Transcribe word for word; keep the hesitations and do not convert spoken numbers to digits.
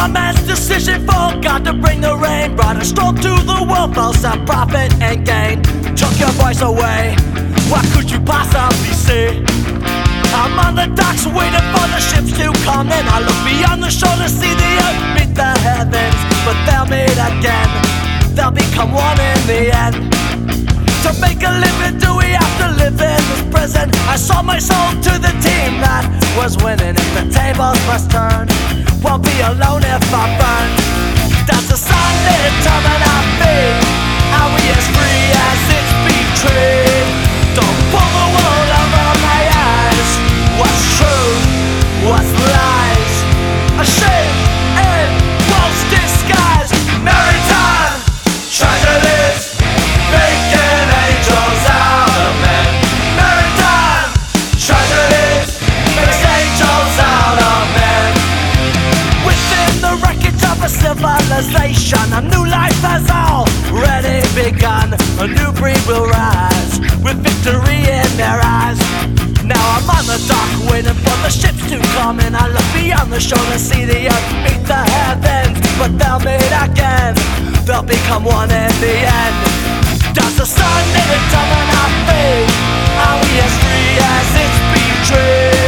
One man's decision forgot to bring the rain, brought a storm to the world, both of profit and gain. Took your voice away, what could you possibly see? I'm on the docks waiting for the ships to come in. I look beyond the shore to see the earth meet the heavens. But they'll meet again, they'll become one in the end. To make a living, do we have to live in this prison? I sold my soul to the team that was winning. If the tables must turn, won't be alone if I burn. Does the sun determine our fate? Are we as free as it's betrayed? Don't pull the wool over my eyes. What's true? What's lies? A shame and false disguise. Maritime tragedies making angels out of men. Maritime tragedies makes angels out of men. Within the wreckage of a civilization, a new life has already begun. A new breed will rise with victory in their eyes. Now I'm on the dock waiting for the ships to come in. I look beyond the shore to see the earth meet the heavens. But they'll meet again, they'll become one in the end. Does the sun determine our fate? Are we as free as it's betrayed?